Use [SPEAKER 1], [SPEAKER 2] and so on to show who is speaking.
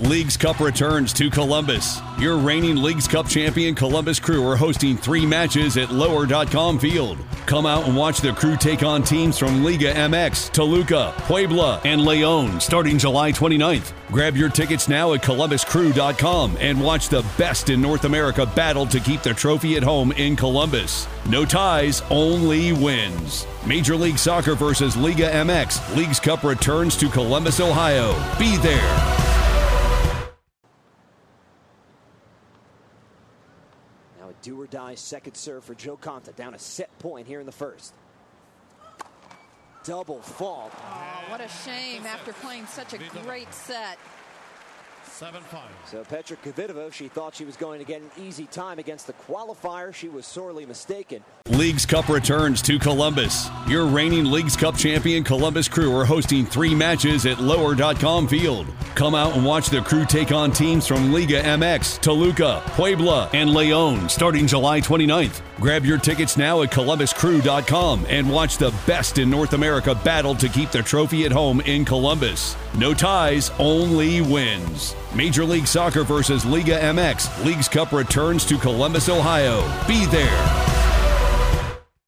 [SPEAKER 1] Leagues Cup returns to Columbus. Your reigning Leagues Cup champion Columbus Crew are hosting 3 matches at Lower.com Field. Come out and watch the Crew take on teams from Liga MX, Toluca, Puebla, and León starting July 29th. Grab your tickets now at ColumbusCrew.com and watch the best in North America battle to keep the trophy at home in Columbus. No ties, only wins. Major League Soccer versus Liga MX. Leagues Cup returns to Columbus, Ohio. Be there.
[SPEAKER 2] Do-or-die second serve for Joe Conta. Down a set point here in the first. Double fault.
[SPEAKER 3] Oh, what a shame after playing such a great set.
[SPEAKER 4] 7-5.
[SPEAKER 2] So Petra Kvitova, she thought she was going to get an easy time against the qualifier. She was sorely mistaken.
[SPEAKER 1] Leagues Cup returns to Columbus. Your reigning Leagues Cup champion Columbus Crew are hosting 3 matches at Lower.com Field. Come out and watch the Crew take on teams from Liga MX, Toluca, Puebla, and León starting July 29th. Grab your tickets now at ColumbusCrew.com and watch the best in North America battle to keep the trophy at home in Columbus. No ties, only wins. Major League Soccer versus Liga MX. Leagues Cup returns to Columbus, Ohio. Be there.